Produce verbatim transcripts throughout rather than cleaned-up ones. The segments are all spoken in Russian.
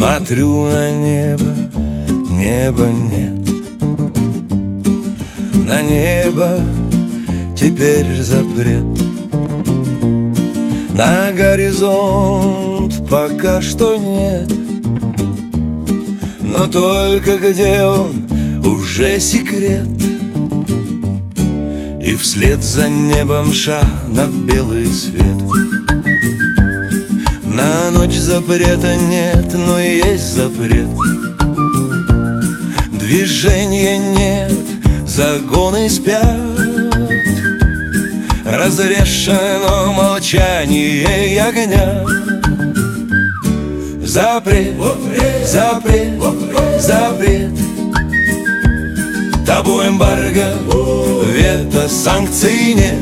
Смотрю на небо, неба нет. На небо теперь запрет. На горизонт пока что нет. Но только где он, уже секрет. И вслед за небом шаг на белый свет. На ночь запрета нет, но есть запрет. Движения нет, загоны спят. Разрешено молчание огня. Запрет, запрет, запрет. Табу, эмбарго, вето, санкций нет.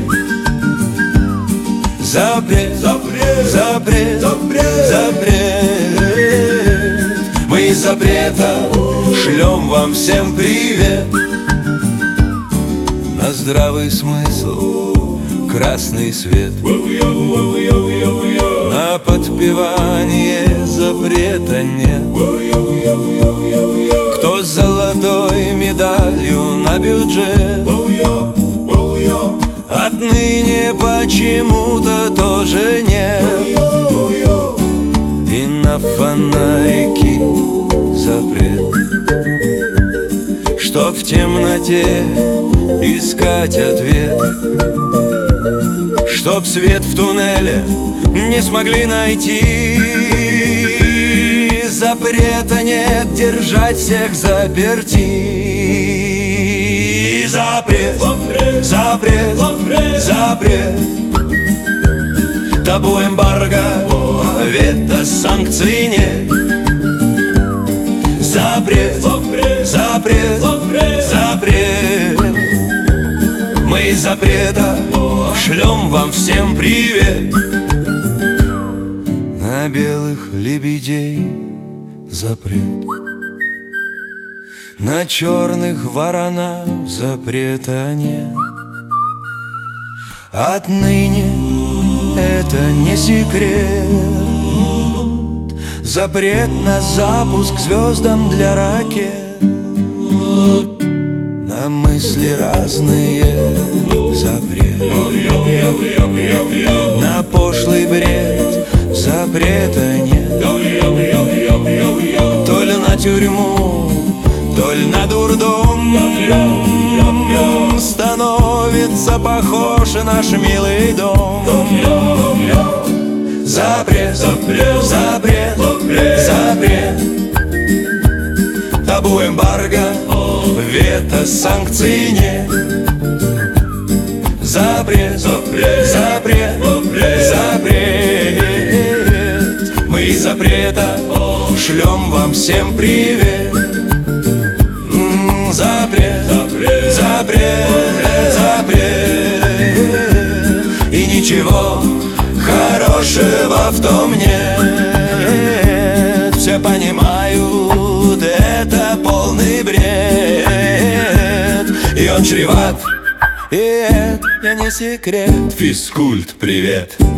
Запрет, запрет, запрет, запрет, запрет. Мы из запрета шлем вам всем привет. На здравый смысл красный свет. На подпевание запрета нет. Кто с золотой медалью на бюджет, отныне почему-то тоже нет. И на фонарики запрет, чтоб в темноте искать ответ, чтоб свет в туннеле не смогли найти. Запрета нет держать всех заперти. Запрет, запрет, запрет, запрет. Табу, эмбарго, вето, санкций нет. Запрет, запрет, запрет, запрет. Мы из запрета шлем вам всем привет. На белых лебедей запрет. На черных воронах запрета нет. Отныне это не секрет. Запрет на запуск звездам для ракет. На мысли разные запрет. На пошлый бред запрета нет. То ли на тюрьму, то ли на дурдом становится похож и наш милый дом. Запрет, запрет, запрет, запрет. Табу, эмбарго, вето, санкций нет. Запрет, запрет, запрет, запрет. Мы из запрета шлем вам всем привет. Запрет, запрет, запрет, запрет. И ничего хорошего в том нет. Все понимают, это полный бред. И он чреват, и это не секрет. Физкульт, привет.